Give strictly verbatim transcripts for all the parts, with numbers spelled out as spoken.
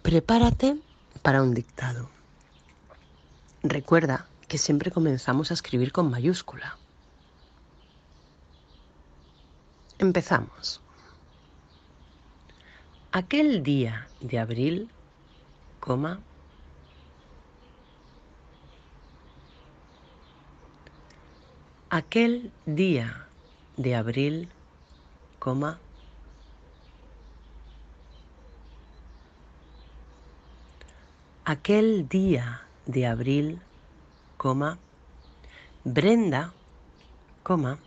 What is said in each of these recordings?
Prepárate para un dictado. Recuerda que siempre comenzamos a escribir con mayúscula. Empezamos. Aquel día de abril, coma, aquel día de abril, coma, aquel día de abril, coma, Brenda, coma,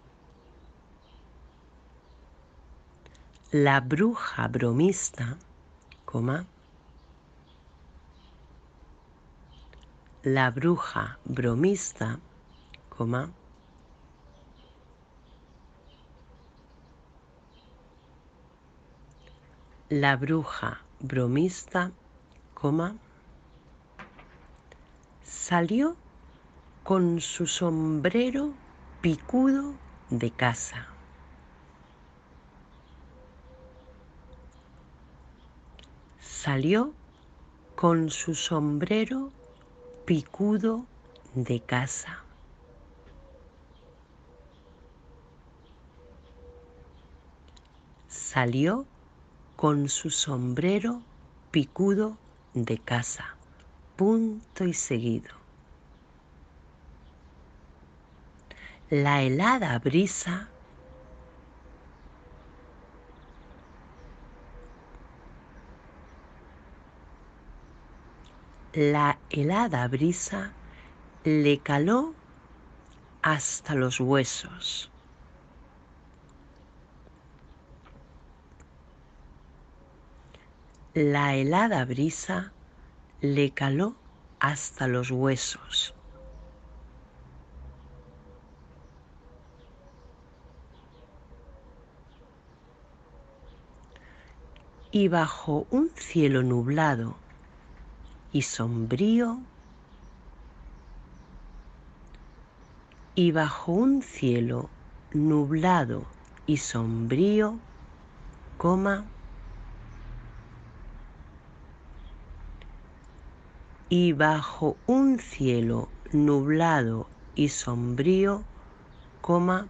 la bruja bromista, coma, la bruja bromista, coma, la bruja bromista, coma, salió con su sombrero picudo de casa. Salió con su sombrero picudo de casa. Salió con su sombrero picudo de casa. Punto y seguido. La helada brisa La helada brisa le caló hasta los huesos. La helada brisa le caló hasta los huesos. Y bajo un cielo nublado y sombrío, y bajo un cielo nublado y sombrío, coma, y bajo un cielo nublado y sombrío, coma,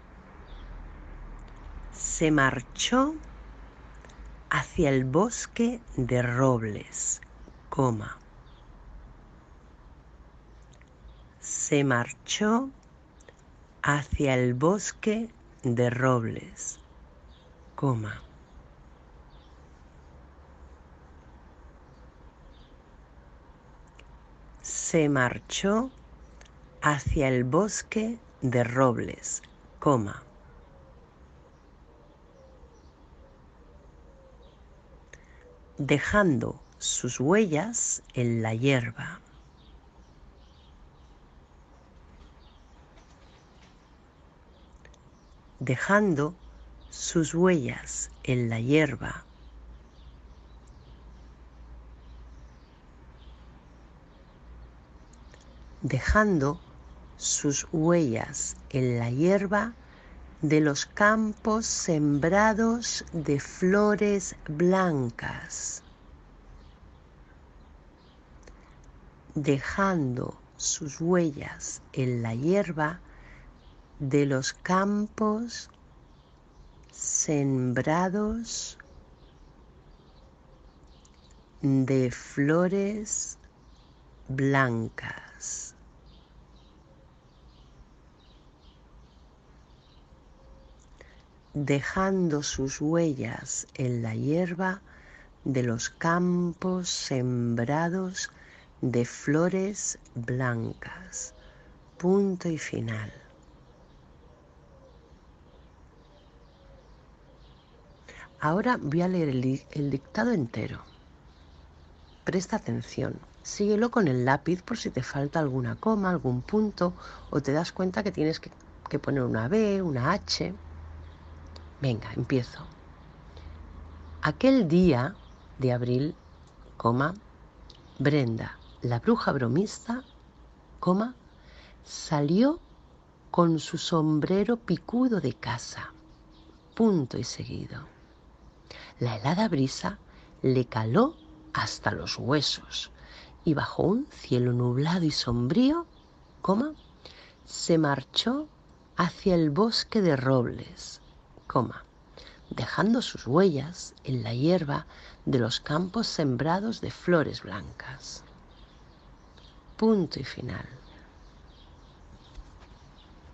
se marchó hacia el bosque de robles, coma, se marchó hacia el bosque de robles, coma. Se marchó hacia el bosque de robles, coma. Dejando sus huellas en la hierba. Dejando sus huellas en la hierba. Dejando sus huellas en la hierba de los campos sembrados de flores blancas. Dejando sus huellas en la hierba de los campos sembrados de flores blancas. Dejando sus huellas en la hierba de los campos sembrados de flores blancas. Punto y final. Ahora voy a leer el, el dictado entero. Presta atención. Síguelo con el lápiz por si te falta alguna coma, algún punto, o te das cuenta que tienes que, que poner una B, una H. Venga, empiezo. Aquel día de abril, coma, Brenda, la bruja bromista, coma, salió con su sombrero picudo de casa. Punto y seguido. La helada brisa le caló hasta los huesos y bajo un cielo nublado y sombrío, coma, se marchó hacia el bosque de robles, coma, dejando sus huellas en la hierba de los campos sembrados de flores blancas. Punto y final.